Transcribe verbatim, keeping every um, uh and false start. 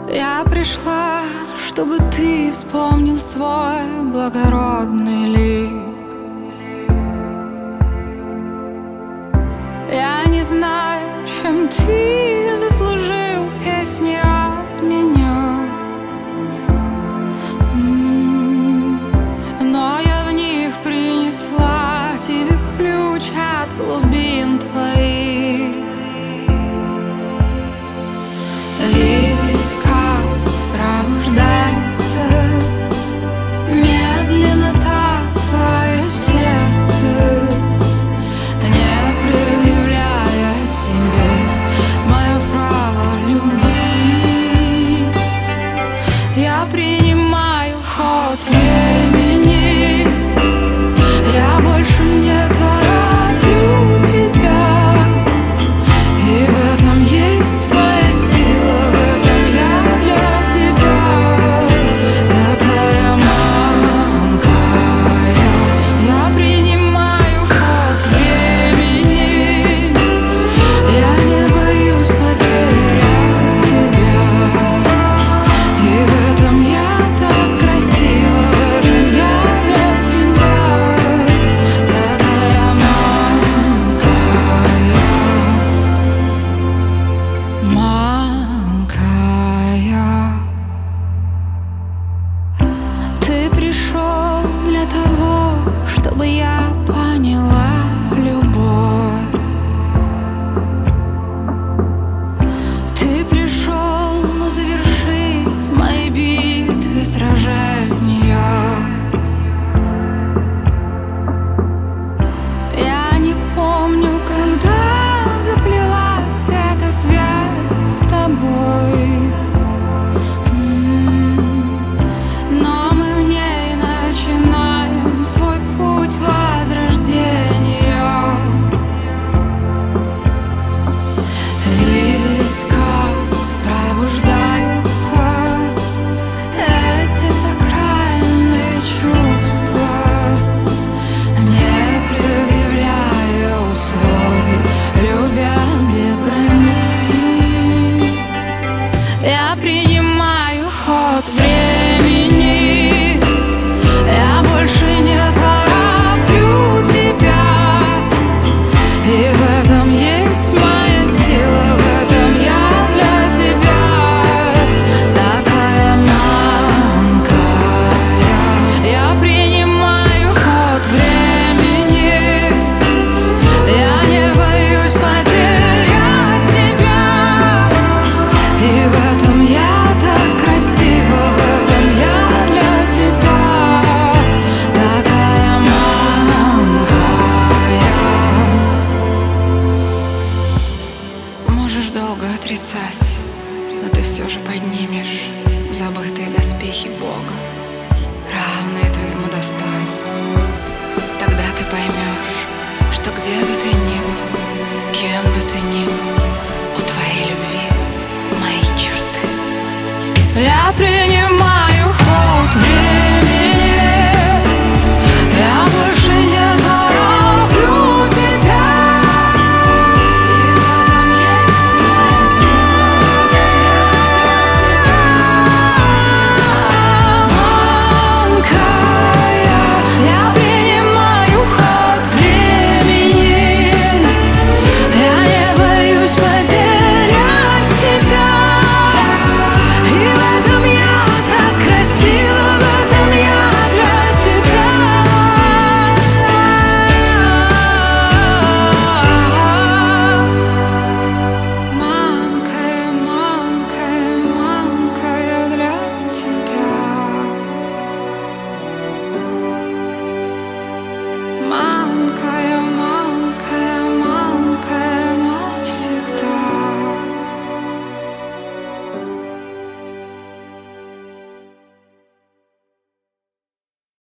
Я пришла, чтобы ты вспомнил свой благородный лик. Я не знаю, чем ты заслужил песни от меня, но я в них принесла тебе ключ от глубин твоих. Видеть, как пробуждается медленно так твое сердце, не предъявляя тебе мое право любить. Я принимаю ход времени, я больше не тороплю тебя, и в этом есть моя сила, в этом я для тебя такая маленькая. Я принимаю ход времени, я не боюсь потерять тебя, и в этом я так красива, в этом я для тебя такая маленькая. Маленькая. Ты пришел для того, чтобы я поняла любовь. Ты пришел завершить мои битвы, сражения. Я не помню, когда заплелась эта связь с тобой, но мы в ней начинаем свой путь возрождения. Видеть, как пробуждаются эти сакральные чувства, не предъявляя условий, любя без границ. Я принимаю ход времени, я больше не тороплю тебя, и в этом есть моя сила, в этом я для тебя такая маленькая. Я принимаю ход времени, я не боюсь потерять тебя, и в этом я так красива, в этом я для тебя такая маленькая. Можешь долго отрицать, но ты все же поднимешь забытые доспехи Бога, равные твоему достоинству. Тогда ты поймешь, что где бы ты ни был, кем бы ты ни был, у твоей любви мои черты. Я принимаю